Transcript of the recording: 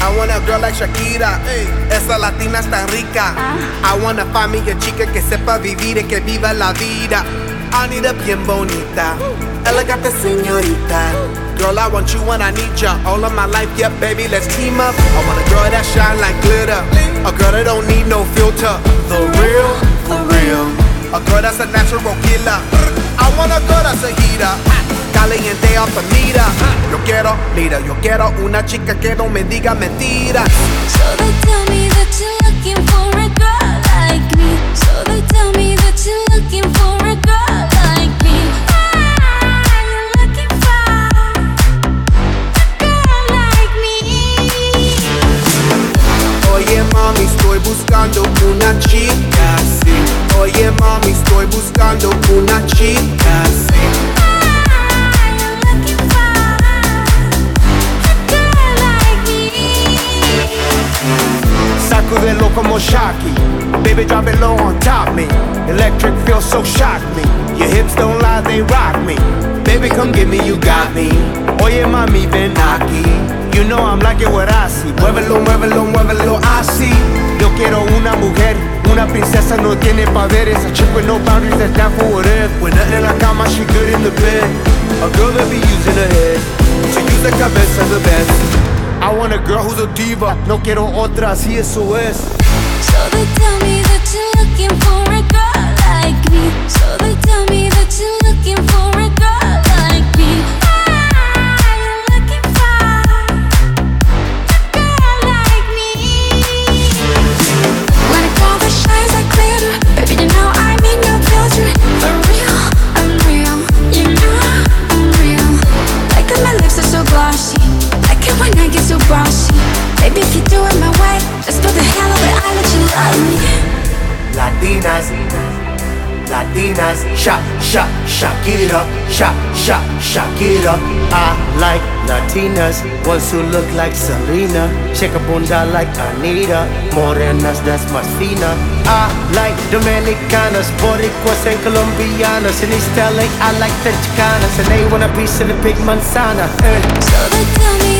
I want a girl like Shakira, esa latina es tan rica. I wanna find me a chica que sepa vivir y que viva la vida. I need a bien bonita, elegante señorita. Girl, I want you when I need ya. All of my life, yeah, baby, let's team up. I want a girl that shine like glitter, a girl that don't need no filter. The real, for real. A girl that's a natural killer. I want a girl that's a heater, caliente off the meter. Yo quiero una chica que no me diga mentiras. So they tell me that you're looking for a girl like me. So they tell me that you're looking for a girl like me. You're looking for a girl like me. Oye mami, estoy buscando una chica así. Oye mami, estoy buscando una chica así. Sacudelo como Shocky, baby drop it low on top me. Electric feels so shock me. Your hips don't lie, they rock me. Baby come get me, you got me. Oye mami ven aquí. You know I'm like it what I see. Muévelo, muévelo, muévelo así. Yo quiero una mujer, una princesa no tiene poderes. A chick with no boundaries that's down for whatever. When nothing in la cama, she good in the bed. A girl that be using her head to use the cabeza the best. I want a girl who's a diva, no quiero otra, así eso es. So they tell me that you're looking for a girl like me. So they tell me that you're looking for a girl like me. You're looking for a girl like me. When a girl that shines like glitter, baby you know I'm in your filter. For real, I'm real, you know I'm real. Like that my lips are so glossy, like it when I get so bossy. Baby if you do it my way, let's do the hell of it, I'll let you love me. Latinas, Latinas, Shakira, Shakira. I like Latinas, ones who look like Selena, shake a bunda like Anita, morenas that's más fina. I like Dominicanas, Boricuas and Colombianas, in East LA I like the Chicanas, and they want a piece of the big manzana. So they tell me